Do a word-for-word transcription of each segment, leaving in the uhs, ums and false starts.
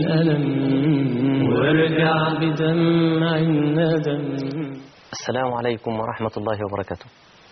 الألم وارجع بدمع الندم. السلام عليكم ورحمة الله وبركاته.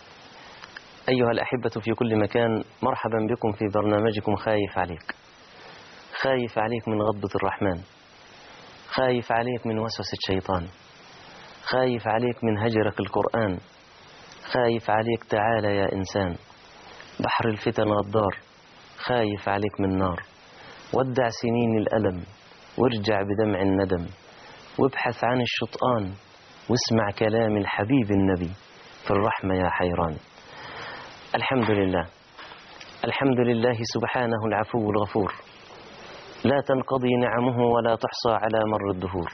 أيها الأحبة في كل مكان، مرحبا بكم في برنامجكم خايف عليك. خايف عليك من غضبة الرحمن، خايف عليك من وسوسة الشيطان، خايف عليك من هجرك القرآن، خايف عليك تعالى يا إنسان، بحر الفتن غدار، خايف عليك من نار. ودع سنين الألم وارجع بدمع الندم، وابحث عن الشطآن واسمع كلام الحبيب النبي في الرحمة يا حيران. الحمد لله، الحمد لله سبحانه العفو الغفور، لا تنقضي نعمه ولا تحصى على مر الدهور.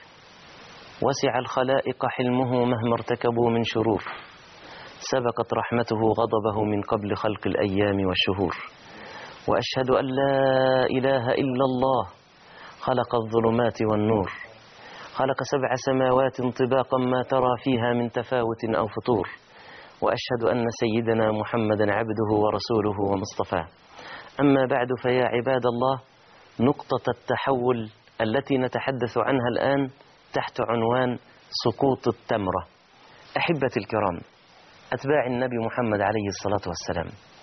وسع الخلائق حلمه مهما ارتكبوا من شرور، سبقت رحمته غضبه من قبل خلق الأيام والشهور. وأشهد أن لا إله إلا الله خلق الظلمات والنور، خلق سبع سماوات طباقا ما ترى فيها من تفاوت أو فطور. وأشهد أن سيدنا محمدا عبده ورسوله ومصطفاه. أما بعد، فيا عباد الله، نقطة التحول التي نتحدث عنها الآن تحت عنوان سقوط التمرة. أحبتي الكرام، أتباع النبي محمد عليه الصلاة والسلام،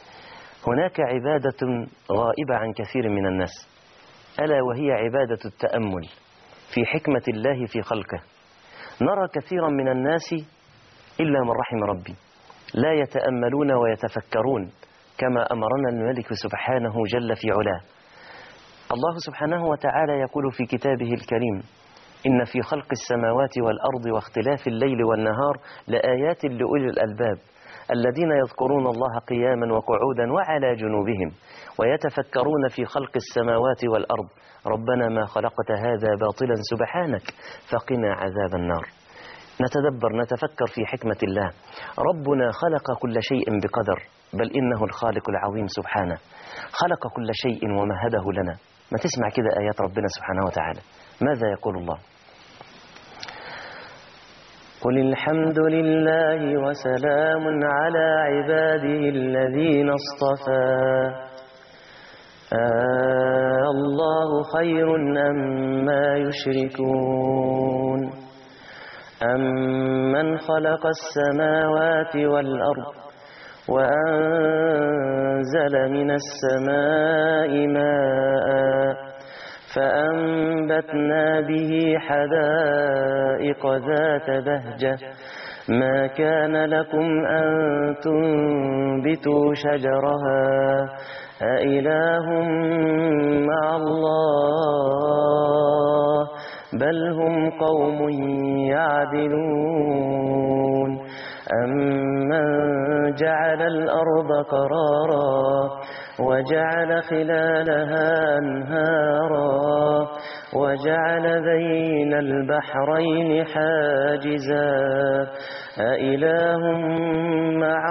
هناك عبادة غائبة عن كثير من الناس، ألا وهي عبادة التأمل في حكمة الله في خلقه. نرى كثيرا من الناس إلا من رحم ربي لا يتأملون ويتفكرون كما أمرنا الملك سبحانه جل في علاه. الله سبحانه وتعالى يقول في كتابه الكريم: إن في خلق السماوات والأرض واختلاف الليل والنهار لآيات لأولي الألباب الذين يذكرون الله قياما وقعودا وعلى جنوبهم ويتفكرون في خلق السماوات والأرض ربنا ما خلقت هذا باطلا سبحانك فقنا عذاب النار. نتدبر، نتفكر في حكمة الله. ربنا خلق كل شيء بقدر، بل إنه الخالق العظيم سبحانه، خلق كل شيء ومهده لنا. ما تسمع كده آيات ربنا سبحانه وتعالى، ماذا يقول الله؟ قل الحمد لله وسلام على عباده الذين اصطفى، آه الله خير أما يشركون، أمن خلق السماوات والأرض وأنزل من السماء ماء فأنبتنا به حدائق ذات بهجة ما كان لكم أن تنبتوا شجرها أإله مع الله بل هم قوم يعدلون. أمن جعل الأرض قرارا وجعل خلالها أنهارا وجعل بين البحرين حاجزا أإله مع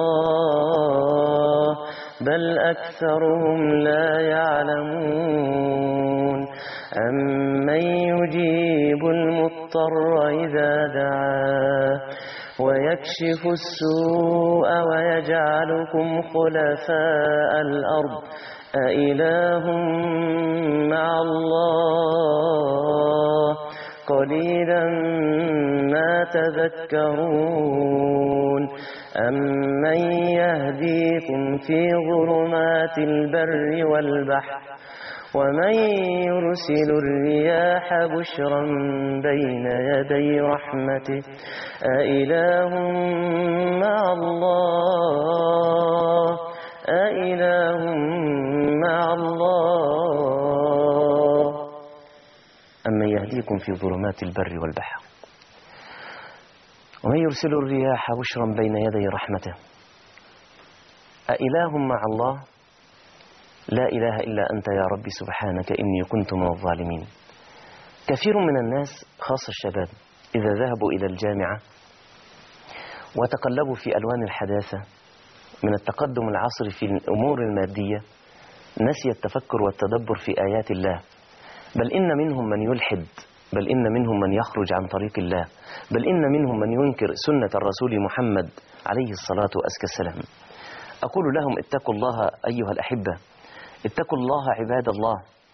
الله بل أكثرهم لا يعلمون. أمن يجيب المضطر إذا دعاه ويكشف السوء ويجعلكم خلفاء الأرض أإله مع الله قليلا ما تذكرون. أمن يهديكم في ظلمات البر والبحر ومن يرسل الرياح بشرا بين يدي رحمته أإله مع الله أإله مع الله. أمن يهديكم في ظلمات البر والبحر ومن يرسل الرياح بشرا بين يدي رحمته أإله مع الله لا إله إلا أنت يا ربي سبحانك إني كنت من الظالمين. كثير من الناس خاصة الشباب إذا ذهبوا إلى الجامعة وتقلبوا في ألوان الحداثة من التقدم العصري في الأمور المادية نسي التفكر والتدبر في آيات الله، بل إن منهم من يلحد، بل إن منهم من يخرج عن طريق الله، بل إن منهم من ينكر سنة الرسول محمد عليه الصلاة وأزكى السلام. أقول لهم اتقوا الله أيها الأحبة، اتقوا الله عباد الله،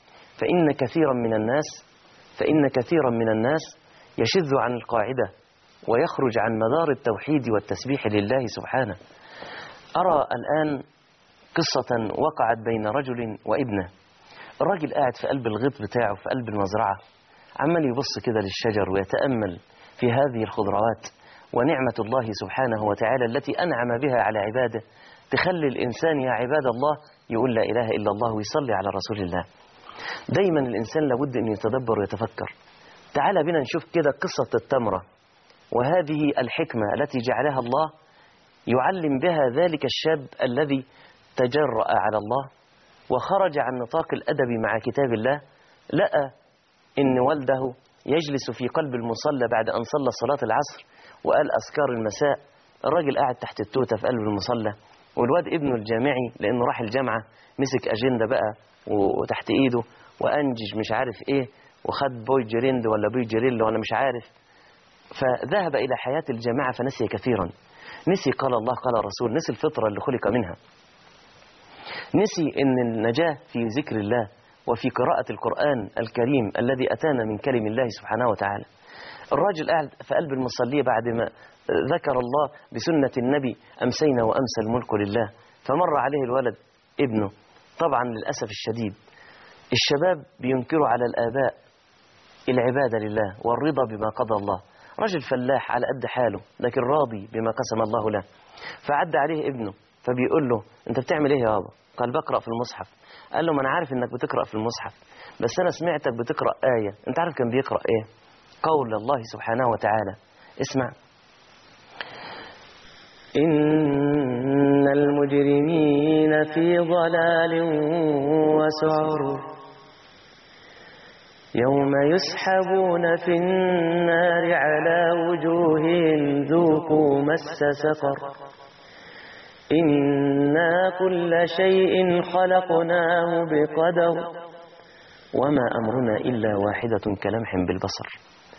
فإن كثيرا من الناس فإن كثيرا من الناس يشذ عن القاعدة ويخرج عن مدار التوحيد والتسبيح لله سبحانه. أرى الآن قصة وقعت بين رجل وابنه. الراجل قاعد في قلب الغيط بتاعه في قلب المزرعة، عمال يبص كده للشجر ويتأمل في هذه الخضروات ونعمة الله سبحانه وتعالى التي أنعم بها على عباده، تخلي الإنسان يا عباد الله يقول لا إله إلا الله ويصلي على رسول الله. دايما الإنسان لابد أن يتدبر ويتفكر. تعال بنا نشوف كده قصة التمرة، وهذه الحكمة التي جعلها الله يعلم بها ذلك الشاب الذي تجرأ على الله وخرج عن نطاق الأدب مع كتاب الله. لقى إن والده يجلس في قلب المصلى بعد أن صلى صلاة العصر وقال أذكار المساء. الراجل قاعد تحت التوتة في قلب المصلى، والواد ابنه الجامعي لأنه راح الجامعة مسك أجندة بقى وتحت إيده وأنجج مش عارف إيه، وخد بوي جريند ولا بوي جريل ولا مش عارف، فذهب إلى حياة الجامعة فنسي كثيرا. نسي قال الله قال رسول، نسي الفطرة اللي خلق منها، نسي أن النجاة في ذكر الله وفي قراءة القرآن الكريم الذي أتانا من كلم الله سبحانه وتعالى. الراجل قاعد في قلب المصلية بعد ما ذكر الله بسنة النبي أمسينا وأمسى الملك لله، فمر عليه الولد ابنه. طبعا للأسف الشديد الشباب بينكروا على الآباء العبادة لله والرضا بما قضى الله. رجل فلاح على قد حاله لكن راضي بما قسم الله له. فعد عليه ابنه فبيقول له أنت بتعمل إيه يا بابا؟ قال بقرأ في المصحف. قال له ما أنا عارف إنك بتقرأ في المصحف، بس أنا سمعتك بتقرأ آية. أنت عارف كان بيقرأ إيه؟ قول الله سبحانه وتعالى. اسمع: إن المجرمين في ضلال وسعر يوم يسحبون في النار على وجوههم ذوقوا مس سقر إنا كل شيء خلقناه بقدر وما أمرنا إلا واحدة كلمح بالبصر.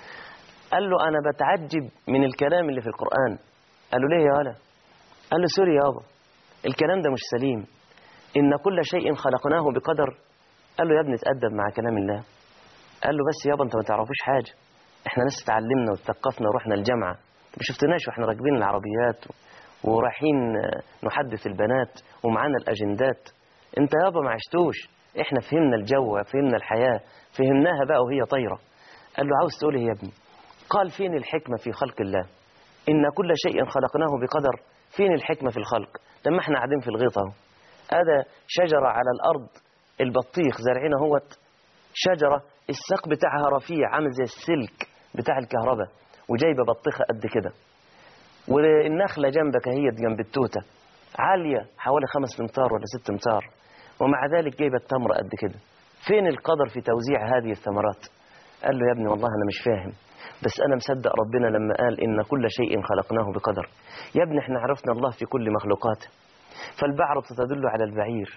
قال له أنا بتعجب من الكلام اللي في القرآن. قال له ليه يا ولا؟ قال له سوري يابا، الكلام ده مش سليم. إن كل شيء خلقناه بقدر. قال له يا ابني تأدب مع كلام الله. قال له بس يابا انت ما تعرفوش حاجة، احنا ناس اتعلمنا واتثقفنا ورحنا الجامعة، ما شفتناش واحنا راكبين العربيات ورايحين نحدث البنات ومعانا الأجندات. انت يابا ما عشتوش، احنا فهمنا الجو فهمنا الحياة فهمناها بقى وهي طايرة. قال له عاوز تقول ايه يا ابني؟ قال فين الحكمة في خلق الله؟ إن كل شيء خلقناه بقدر. فين الحكمة في الخلق؟ لما احنا قاعدين في الغيط اهو، هذا شجرة على الأرض البطيخ زارعين اهوت، شجرة الساق بتاعها رفيع عامل زي السلك بتاع الكهرباء وجايبة بطيخة قد كده، والنخلة جنبك هي جنب التوتة عالية حوالي خمس امتار ولا ست امتار، ومع ذلك جايبة التمر قد كده. فين القدر في توزيع هذه الثمرات؟ قال له يا ابني والله أنا مش فاهم، بس أنا مصدق ربنا لما قال إن كل شيء خلقناه بقدر. يا ابني احنا عرفنا الله في كل مخلوقاته، فالبعرة تدل على البعير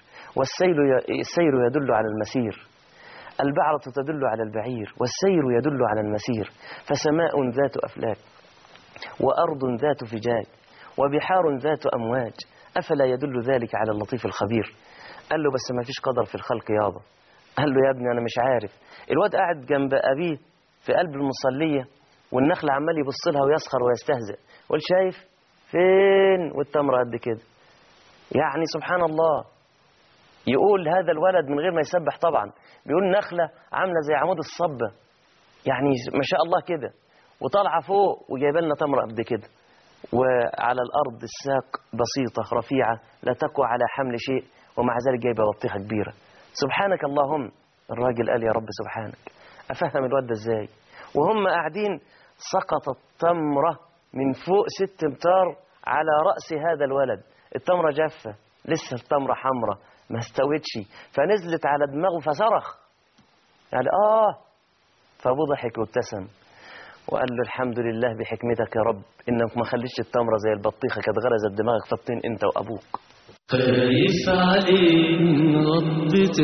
والسير يدل على المسير، البعرة تدل على البعير والسير يدل على المسير، فسماء ذات أفلاك وأرض ذات فجاج وبحار ذات أمواج، أفلا يدل ذلك على اللطيف الخبير؟ قال له بس ما فيش قدر في الخلق يابا. قال له يا ابني أنا مش عارف. الواد قاعد جنب أبيه في قلب المصلية والنخل عمال يبص لها ويسخر ويستهزئ، قول شايف فين والتمرة قد كده. يعني سبحان الله، يقول هذا الولد من غير ما يسبح طبعا، بيقول نخلة عاملة زي عمود الصبة، يعني ما شاء الله كده، وطالعة فوق وجايبه لنا تمرة قد كده، وعلى الأرض الساق بسيطة رفيعة لا تقوى على حمل شيء، ومع ذلك جايبه بطيخة كبيرة. سبحانك اللهم. الراجل قال يا رب سبحانك، أفهم الواد ده ازاي؟ وهم قاعدين سقطت تمرة من فوق ست امتار على رأس هذا الولد. التمرة جافة لسه، التمرة حمرة ما استوتش، فنزلت على دماغه فصرخ، قال آه، فأبوه ضحك وابتسم وقال له الحمد لله بحكمتك يا رب إنك ما خليتش التمرة زي البطيخة كانت غرزت دماغك فطين أنت وأبوك. خايف عليك من غضبة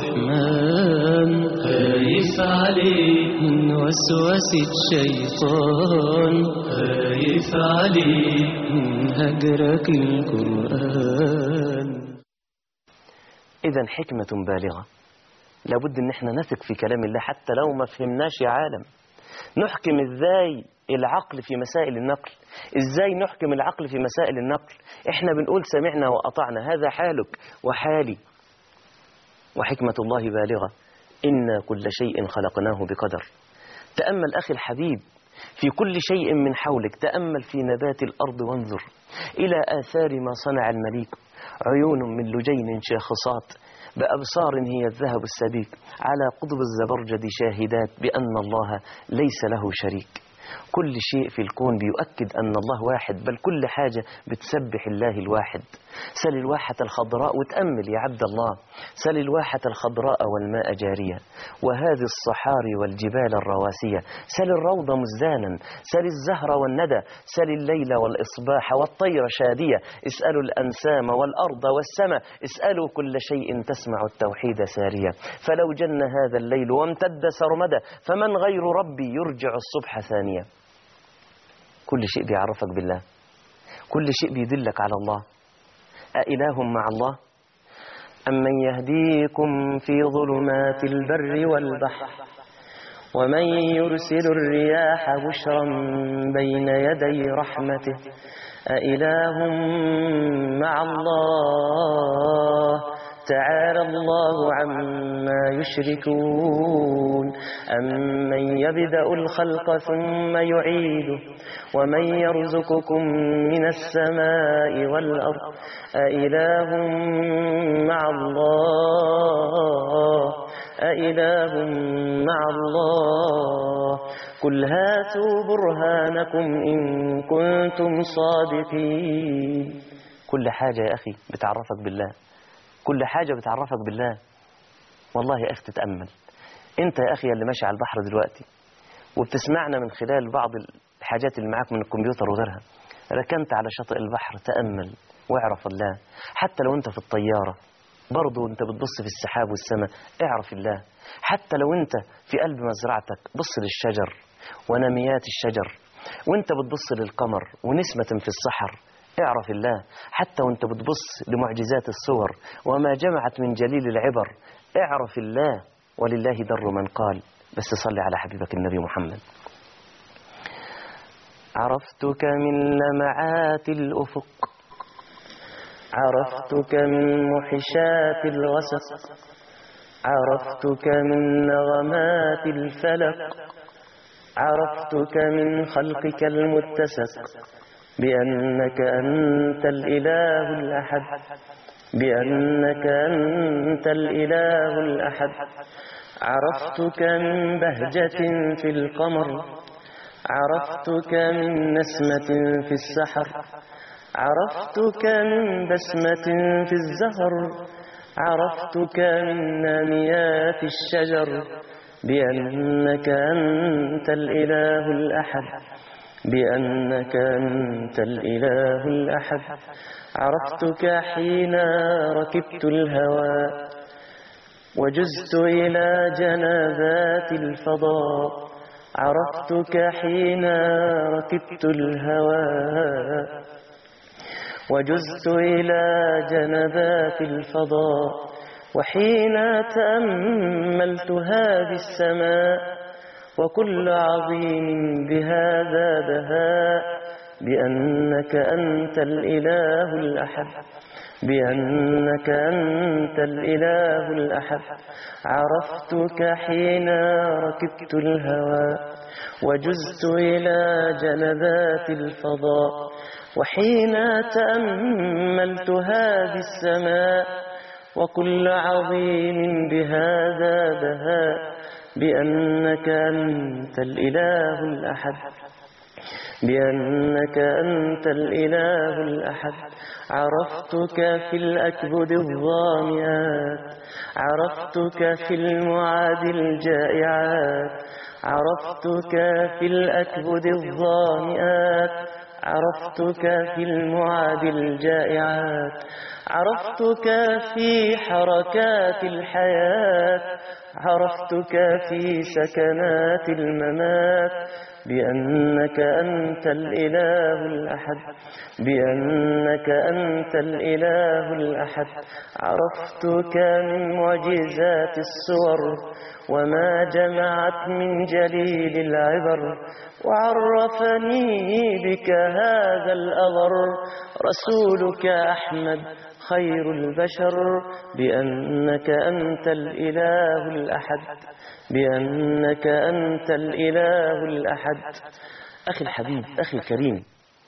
الرحمن، خايف عليك من وسوسة الشيطان، خايف عليك من هجرك القرآن. إذن حكمة بالغة لابد ان احنا نثق في كلام الله حتى لو ما فهمناش يا عالم. نحكم ازاي العقل في مسائل النقل؟ ازاي نحكم العقل في مسائل النقل؟ احنا بنقول سمعنا وأطعنا، هذا حالك وحالي. وحكمة الله بالغة، إنا كل شيء خلقناه بقدر. تأمل أخي الحبيب في كل شيء من حولك، تأمل في نبات الأرض وانظر إلى آثار ما صنع المليك. عيون من لجين شاخصات بأبصار هي الذهب السبيك، على قضب الزبرجد شاهدات بأن الله ليس له شريك. كل شيء في الكون بيؤكد أن الله واحد، بل كل حاجة بتسبح الله الواحد. سل الواحة الخضراء وتأمل يا عبد الله، سل الواحة الخضراء والماء جارية، وهذه الصحاري والجبال الرواسية. سل الروض مزدانا، سل الزهر والندى، سل الليل والإصباح والطير شادية. اسألوا الأنسام والأرض والسماء، اسألوا كل شيء تسمع التوحيد سارية. فلو جن هذا الليل وامتد سرمدا، فمن غير ربي يرجع الصبح ثانية. كل شيء بيعرفك بالله، كل شيء بيدلك على الله. أإله مع الله؟ أمن يهديكم في ظلمات البر والبحر ومن يرسل الرياح بشرا بين يدي رحمته أإله مع الله تعالى الله عما يشركون. أمن يبدأ الخلق ثم يعيده ومن يرزقكم من السماء والأرض أإله مع الله أإله مع الله قل هاتوا برهانكم إن كنتم صادقين. كل حاجة يا أخي بتعرفك بالله، كل حاجة بتعرفك بالله. والله يا أخي تتأمل أنت يا أخي اللي ماشي على البحر دلوقتي وبتسمعنا من خلال بعض الحاجات اللي معاك من الكمبيوتر وغيرها، ركنت على شاطئ البحر تأمل واعرف الله. حتى لو أنت في الطيارة برضو أنت بتبص في السحاب والسماء اعرف الله. حتى لو أنت في قلب مزرعتك بص للشجر ونميات الشجر، وأنت بتبص للقمر ونسمة في الصحر اعرف الله. حتى وأنت بتبص لمعجزات الصور وما جمعت من جليل العبر اعرف الله. ولله در من قال. بس صلي على حبيبك النبي محمد. عرفتك من لمعات الأفق، عرفتك من محشات الغسق، عرفتك من نغمات الفلق، عرفتك من خلقك المتسق بأنك أنت الإله الأحد، بأنك أنت الإله الأحد. عرفتك من بهجة في القمر، عرفتك من نسمة في السحر، عرفتك من بسمة في الزهر، عرفتك من ناميات الشجر بأنك أنت الإله الأحد، بأنك أنت الإله الأحد. عرفتك حين ركبت الهوى وجزت إلى جنازات الفضاء، عرفتك حين ركبت الهوى وجزت إلى جنبات الفضاء، وحين تأملت هذه السماء وكل عظيم بهذا بهاء، بأنك أنت الإله الأحد، بأنك أنت الإله الأحد. عرفتك حين ركبت الهوى وجزت إلى جنبات الفضاء، وحين تأملت هذه السماء وكل عظيم بهذا بهاء، بأنك أنت الإله الأحد، بأنك أنت الإله الأحد. عرفتك في الأكبد الظامئات، عرفتك في المعاد الجائعات، عرفتك في الأكبد الظامئات، عرفتك في المعاد الجائعات، عرفتك في حركات الحياة، عرفتك في سكنات الممات بأنك أنت الإله الأحد بأنك أنت الإله الأحد. عرفتك من معجزات الصور وما جمعت من جليل العبر، وعرفني بك هذا الأغر رسولك أحمد خير البشر بأنك أنت الإله الأحد بأنك أنت الإله الأحد. أخي الحبيب، أخي الكريم،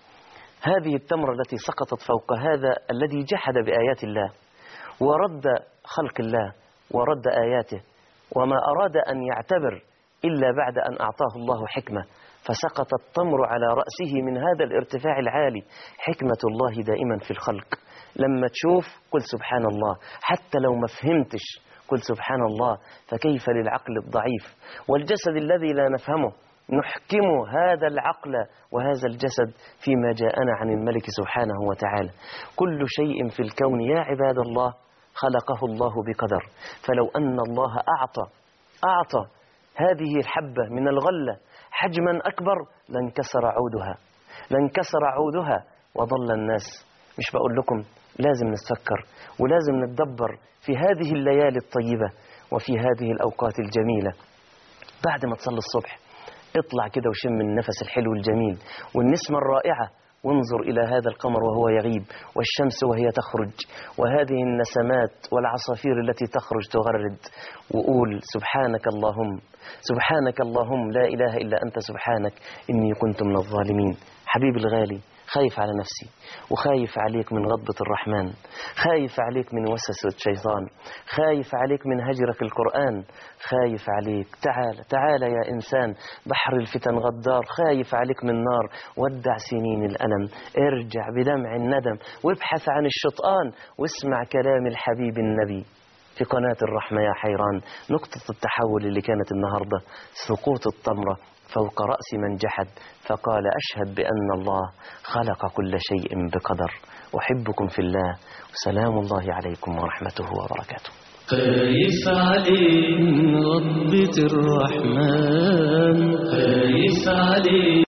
هذه التمرة التي سقطت فوق هذا الذي جحد بآيات الله ورد خلق الله ورد آياته وما أراد أن يعتبر إلا بعد أن أعطاه الله حكمة، فسقط التمر على رأسه من هذا الارتفاع العالي. حكمة الله دائما في الخلق، لما تشوف قل سبحان الله، حتى لو ما فهمتش قل سبحان الله، فكيف للعقل الضعيف والجسد الذي لا نفهمه؟ نحكم هذا العقل وهذا الجسد فيما جاءنا عن الملك سبحانه وتعالى. كل شيء في الكون يا عباد الله خلقه الله بقدر، فلو أن الله أعطى أعطى هذه الحبة من الغلة حجما أكبر لانكسر عودها لانكسر عودها وضل الناس. مش بقول لكم لازم نتفكر ولازم نتدبر في هذه الليالي الطيبة وفي هذه الأوقات الجميلة؟ بعد ما تصلي الصبح اطلع كده وشم النفس الحلو الجميل والنسمة الرائعة، وانظر إلى هذا القمر وهو يغيب والشمس وهي تخرج وهذه النسمات والعصافير التي تخرج تغرد، وقول سبحانك اللهم سبحانك اللهم لا إله إلا أنت سبحانك إني كنت من الظالمين. حبيبي الغالي، خايف على نفسي وخايف عليك من غضبة الرحمن، خايف عليك من وسوسة الشيطان، خايف عليك من هجرك القرآن، خايف عليك. تعال تعال يا إنسان، بحر الفتن غدار، خايف عليك من نار. ودع سنين الألم، ارجع بدمع الندم وابحث عن الشيطان واسمع كلام الحبيب النبي في قناة الرحمة يا حيران. نقطة التحول اللي كانت النهاردة سقوط التمرة فوق رأس من جحد فقال أشهد بأن الله خلق كل شيء بقدر. أحبكم في الله وسلام الله عليكم ورحمته وبركاته. خايف عليك من غضبة الرحمن، خايف عليك